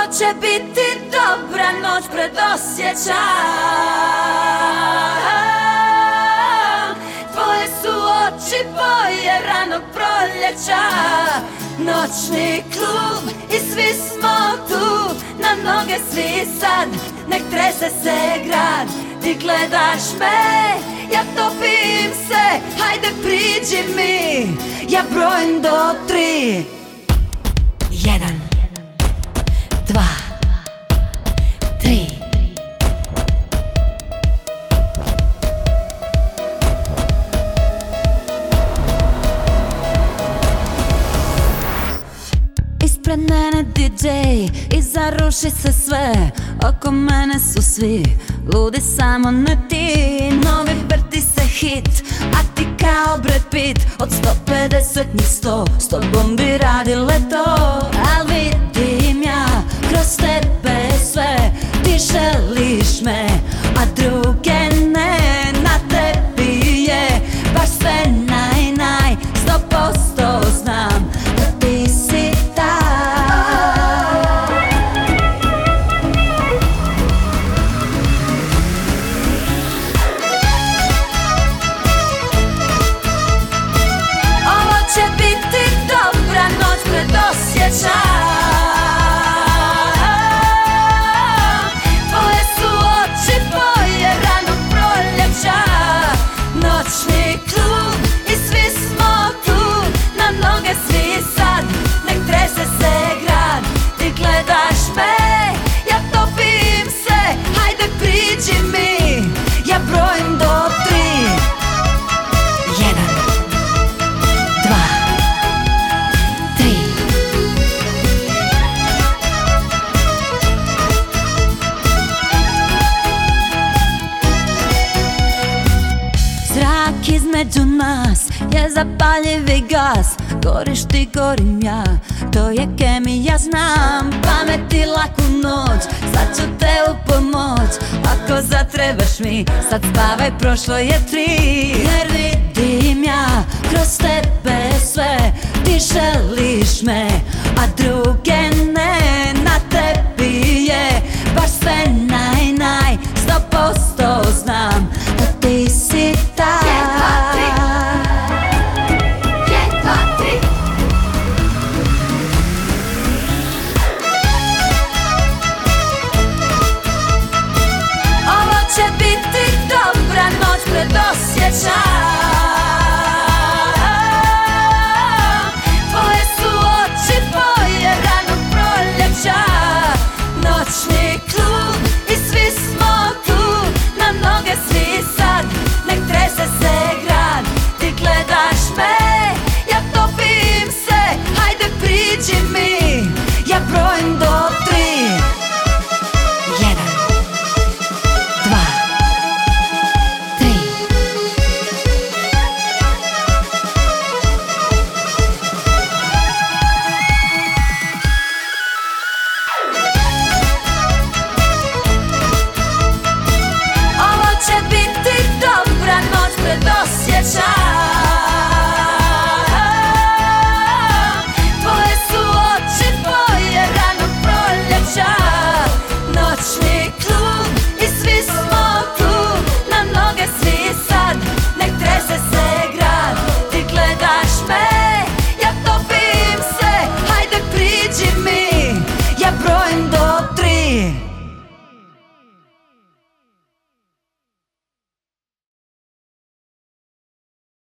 će biti dobra noć pred osjećaj. Tvoje su oči boje ranog proljeća. Noćni klub i svi smo tu, na noge svi sad, nek trese se grad. Ti gledaš me, ja topim se, hajde priđi mi, ja brojim do 3. 1, 2, 3. Ispred mene DJ i zaruši se sve. Oko mene su svi ludi, samo ne ti. Novi vrti se hit, a ti kao Brad Pitt. Od 150 njih 100 s tobom bi radile to. Al vidim ja kroz tebe sve. Ti želiš me, a druge ne. Na tebi je baš sve naj 100% znam da ti si osjećaj. Tvoje su oči boje ranog proljeća. Noćni klub i svi smo tu, na noge svi sad, nek trese se grad. Ti gledaš me, ja topim se, hajde priđi mi, ja brojim do 3. 1, 2, između nas je zapaljivi gas. Goriš ti, gorim ja, to je kemija, znam. Pameti laku noć, sad ću te upomoć. Ako zatrebaš mi, sad spavaj, prošlo je 3. Jer vidim ja kroz tebe sve. Ti želiš me, a druge ne. Na tebi je baš sve naj 100% znam da ti si ta. Će biti dobra noć pred osjećaj. Tvoje su oči boje ranog proljeća. Noćni klub i svi smo tu, na noge svi sad, nek trese se grad. Ti gledaš me, ja topim se, hajde priđi mi, ja brojim